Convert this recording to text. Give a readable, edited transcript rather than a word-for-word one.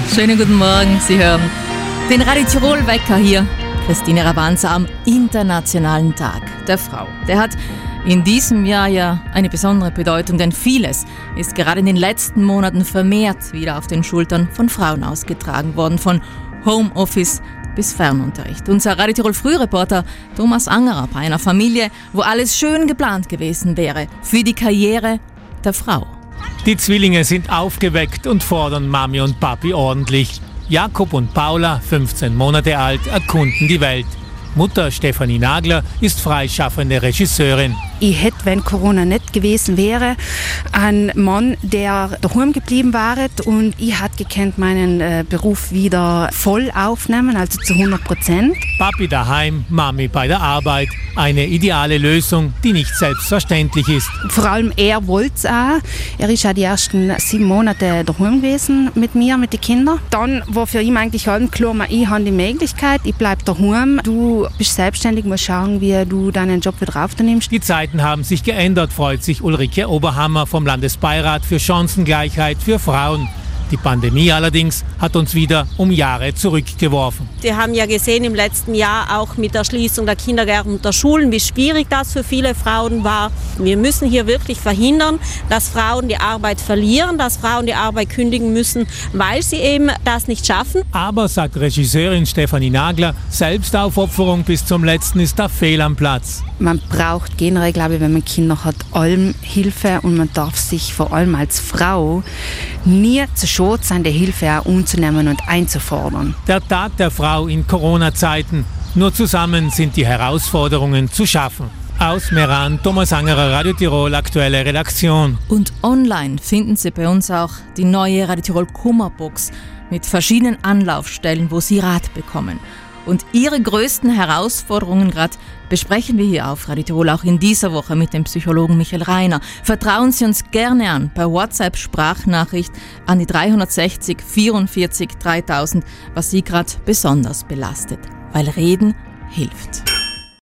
Schönen guten Morgen, Sie hören den Radio Tirol Wecker hier. Christine Rabanza am Internationalen Tag der Frau. Der hat in diesem Jahr ja eine besondere Bedeutung, denn vieles ist gerade in den letzten Monaten vermehrt wieder auf den Schultern von Frauen ausgetragen worden, von Homeoffice bis Fernunterricht. Unser Radio Tirol Frühreporter Thomas Angerer bei einer Familie, wo alles schön geplant gewesen wäre für die Karriere der Frau. Die Zwillinge sind aufgeweckt und fordern Mami und Papi ordentlich. Jakob und Paula, 15 Monate alt, erkunden die Welt. Mutter Stefanie Nagler ist freischaffende Regisseurin. Ich hätte, wenn Corona nicht gewesen wäre, einen Mann, der daheim geblieben wäre und ich hätte gekannt meinen Beruf wieder voll aufnehmen, also zu 100%. Papi daheim, Mami bei der Arbeit. Eine ideale Lösung, die nicht selbstverständlich ist. Vor allem er wollte es auch. Er ist auch die ersten 7 Monate daheim gewesen mit mir, mit den Kindern. Dann war für ihn eigentlich allen klar, ich habe die Möglichkeit, ich bleibe daheim. Du bist selbstständig, musst schauen, wie du deinen Job wieder aufnimmst. Die Zeiten haben sich geändert, freut sich Ulrike Oberhammer vom Landesbeirat für Chancengleichheit für Frauen. Die Pandemie allerdings hat uns wieder um Jahre zurückgeworfen. Wir haben ja gesehen im letzten Jahr auch mit der Schließung der Kindergärten und der Schulen, wie schwierig das für viele Frauen war. Wir müssen hier wirklich verhindern, dass Frauen die Arbeit verlieren, dass Frauen die Arbeit kündigen müssen, weil sie eben das nicht schaffen. Aber, sagt Regisseurin Stefanie Nagler, Selbstaufopferung bis zum Letzten ist da fehl am Platz. Man braucht generell, glaube ich, wenn man Kinder hat, allem Hilfe und man darf sich vor allem als Frau nie zu schade sein, die Hilfe auch umzunehmen und einzufordern. Der Tag der Frau in Corona-Zeiten. Nur zusammen sind die Herausforderungen zu schaffen. Aus Meran, Thomas Angerer, Radio Tirol, aktuelle Redaktion. Und online finden Sie bei uns auch die neue Radio Tirol Kummerbox mit verschiedenen Anlaufstellen, wo Sie Rat bekommen. Und Ihre größten Herausforderungen gerade besprechen wir hier auf Radio Tirol auch in dieser Woche mit dem Psychologen Michael Reiner. Vertrauen Sie uns gerne an per WhatsApp-Sprachnachricht an die 360 44 3000, was Sie gerade besonders belastet. Weil Reden hilft.